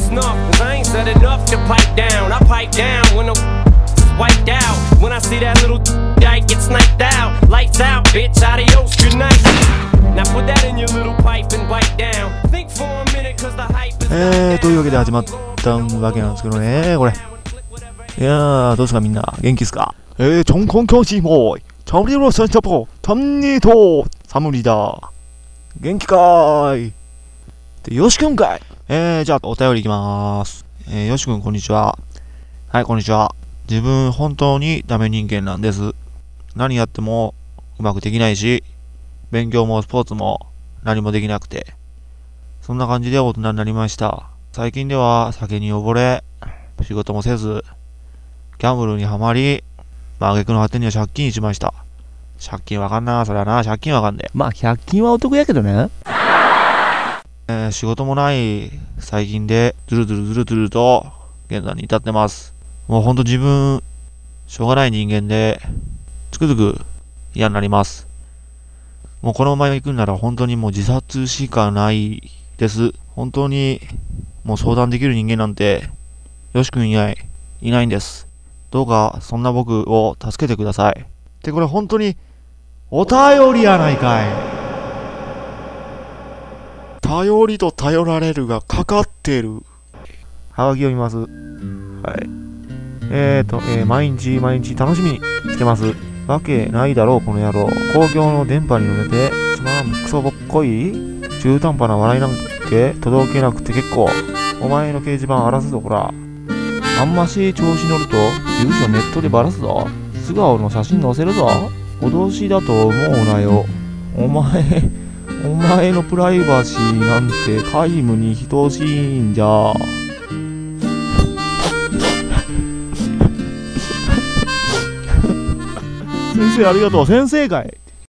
snuff, cause I ain't said enough to pipe down. I pipe down when the is wiped out. When I see that little dyke get sniped out. Lights out, bitch, adios, good night. Now put that in your little pipe and wipe down. Think for a minute cause the hype is というわけで始まったわけなんですけどね、これ。いやー、どうすかみんな、元気っすか？정kon교시모 저리로 선첩고 접니도 사물이다. 元気かーい。で、よしくんかい。じゃあお便りいきまーす。よしくんこんにちは。はい、こんにちは。自分本当にダメ人間なんです。何やってもうまくできないし、勉強もスポーツも何もできなくて、そんな感じで大人になりました。最近では酒に溺れ、仕事もせず、ギャンブルにはまり、挙句の果てには借金しました。借金わかんな、そりゃな、借金わかんねえ。 まあ100均はお得やけどね。 仕事もない最近でずると現在に至ってます。もうほんと自分しょうがない人間でつくづく嫌になります。もうこのまま行くんなら本当にもう自殺しかないです。本当にもう相談できる人間なんてよしくんいないんです。どうかそんな僕を助けてください。ってこれ本当にお便りやないかい。頼りと頼られるがかかってる。はがき読みます。はい。毎日楽しみにしてます。わけないだろうこの野郎。公共の電波に乗れてつまらんクソぼっこい中途半端な笑いなんて届けなくて結構。お前の掲示板荒らすぞこら。あんまし調子乗ると住所ネットでバラすぞ。素顔の写真載せるぞ。脅しだと思うなよ。お前のプライバシーなんて皆無に等しいんじゃ。先生ありがとう。先生かい。